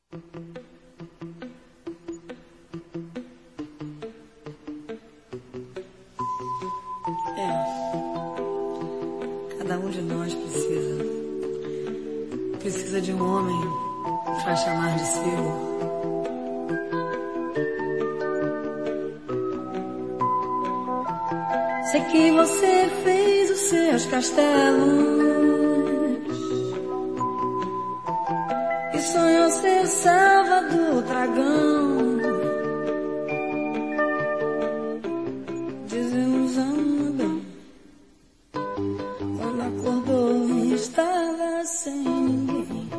Cada um de nós precisa de um homem para chamar de seu. Sei que você fez os seus castelos e sonhou ser salva do dragão. Desilusão, bem, quando acordou e estava sem ninguém.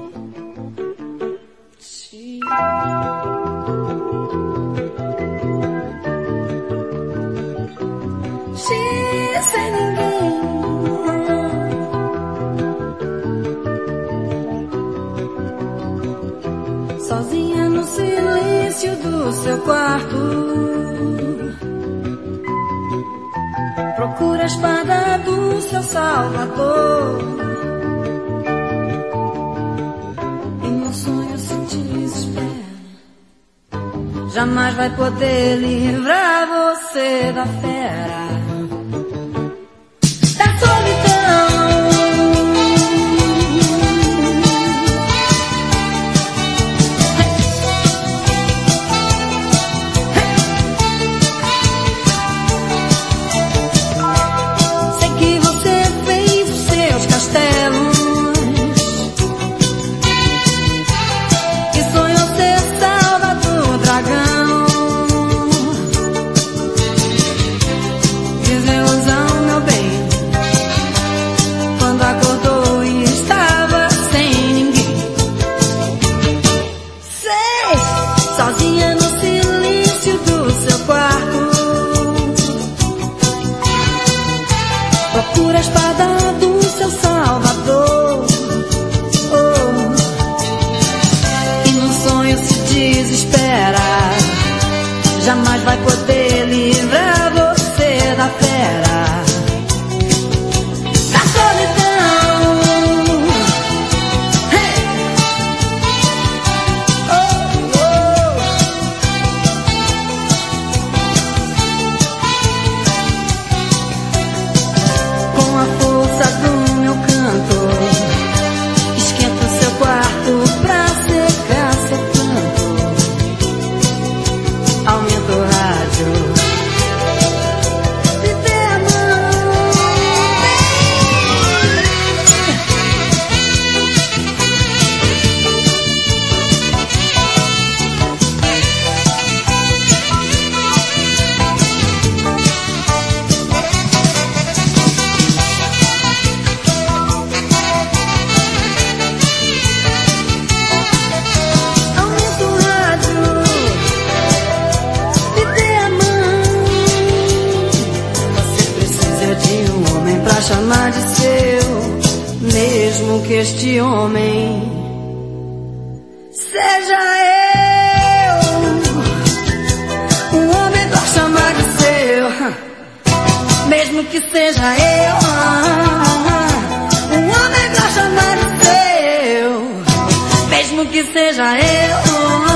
Sem ninguém. Sozinha no silêncio do seu quarto, procura a espada do seu salvador. E no sonho se desespera, jamais vai poder livrar você da fera. Procura a espada do seu salvador, e no sonho se desespera, jamais vai poder livrar você da fera. Da solidão. Hey! Com a força do meu canto, esquenta o seu quarto pra secar seu canto. Aumenta o rádio, me dê a chamar de seu, mesmo que este homem seja eu. Um homem pra chamar de seu, mesmo que seja eu. Um homem pra chamar de seu, mesmo que seja eu.